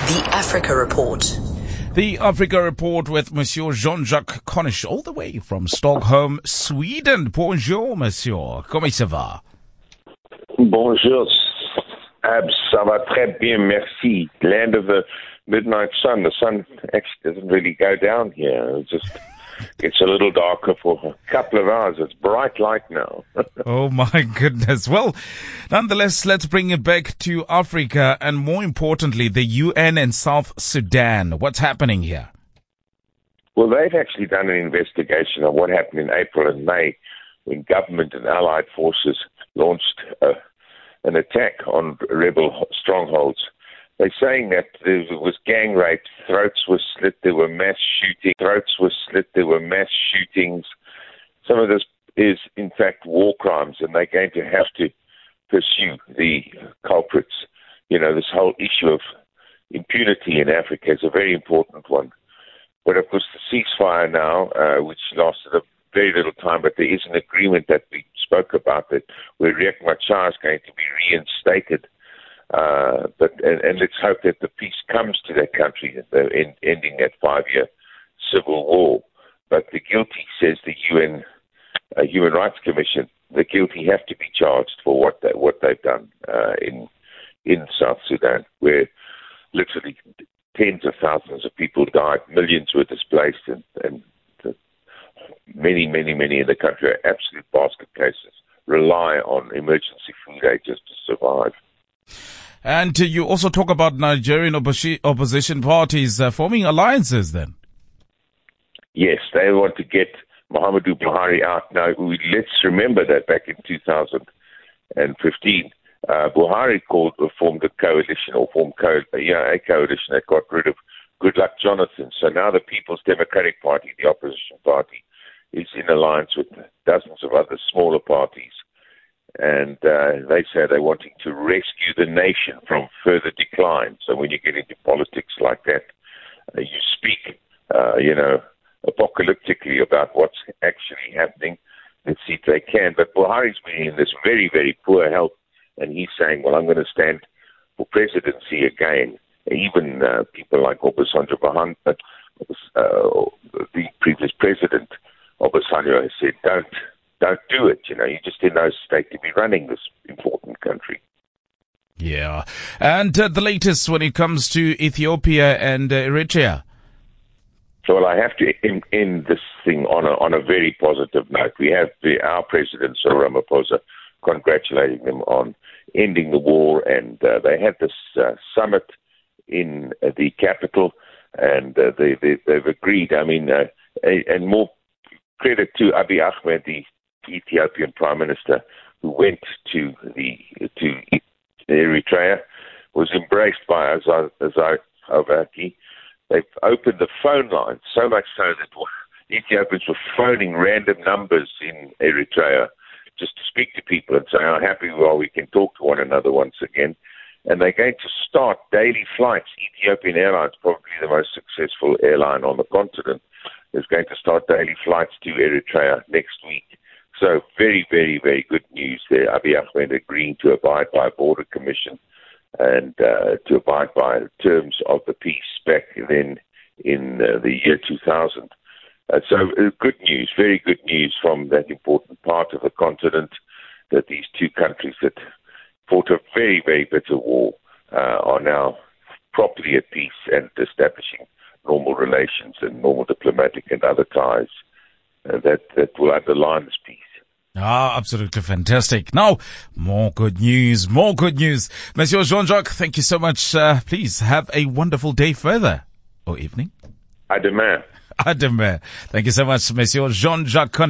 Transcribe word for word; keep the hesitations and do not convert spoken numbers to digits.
The Africa Report. The Africa Report with Monsieur Jean-Jacques Connish, all the way from Stockholm, Sweden. Bonjour, Monsieur. Comment ça va? Bonjour. Ab, ça va très bien, merci. Land of the midnight sun. The sun actually doesn't really go down here. It just gets a little darker for a couple of hours. It's bright light now. Oh, my goodness. Well, nonetheless, let's bring it back to Africa and, more importantly, the U N and South Sudan. What's happening here? Well, they've actually done an investigation of what happened in April and May when government and allied forces launched uh, an attack on rebel strongholds. They're saying that there was gang rape, throats were slit, there were mass shootings, throats were slit, there were mass shootings. Some of this is, in fact, war crimes, and they're going to have to pursue the culprits. You know, this whole issue of impunity in Africa is a very important one. But, of course, the ceasefire now, uh, which lasted a very little time, but there is an agreement that we spoke about that where Riek Machar is going to be reinstated. Uh, but and, and let's hope that the peace comes to that country, uh, in, ending that five-year civil war. But the guilty, says the U N uh, Human Rights Commission, the guilty have to be charged for what they, what they've done uh, in in South Sudan, where literally tens of thousands of people died, millions were displaced, and, and the, many, many, many in the country are absolute basket cases, rely on emergency food aid just to survive. And uh, you also talk about Nigerian opposi- opposition parties uh, forming alliances then. Yes, they want to get Muhammadu Buhari out. Now, we, let's remember that back in two thousand fifteen, uh, Buhari called, uh, formed a coalition, or formed co- yeah, a coalition that got rid of Goodluck Jonathan. So now the People's Democratic Party, the opposition party, is in alliance with dozens of other smaller parties. And uh, they say they're wanting to rescue the nation from further decline. So when you get into politics like that, uh, you speak, uh, you know, apocalyptically about what's actually happening. Let's see if they can. But Buhari's been in this very, very poor health, and he's saying, well, I'm going to stand for presidency again. Even uh, people like Obasanjo Bahand, uh, the previous president, Obasanjo, has said, don't. Don't do it. You know, you're just in no state to be running this important country. Yeah. And uh, the latest when it comes to Ethiopia and uh, Eritrea. Well, I have to end, end this thing on a, on a very positive note. We have the, our president, Cyril Ramaphosa, congratulating them on ending the war. And uh, they had this uh, summit in uh, the capital, and uh, they, they, they've agreed. I mean, uh, and more credit to Abiy Ahmed, the Ethiopian Prime Minister, who went to the to Eritrea, was embraced by Azar Avaki. They've opened the phone lines, so much so that Ethiopians were phoning random numbers in Eritrea just to speak to people and say how happy we are we can talk to one another once again. And they're going to start daily flights. Ethiopian Airlines, probably the most successful airline on the continent, is going to start daily flights to Eritrea next week. So very, very, very good news there. Abiy Ahmed agreeing to abide by a border commission and uh, to abide by the terms of the peace back then in uh, the year two thousand. Uh, so uh, good news, very good news from that important part of the continent, that these two countries that fought a very, very bitter war uh, are now properly at peace and establishing normal relations and normal diplomatic and other ties uh, that, that will underline this peace. Ah, absolutely fantastic. Now, more good news, more good news. Monsieur Jean-Jacques, thank you so much. Uh, please have a wonderful day further, or evening. À demain. À demain. Thank you so much, Monsieur Jean-Jacques.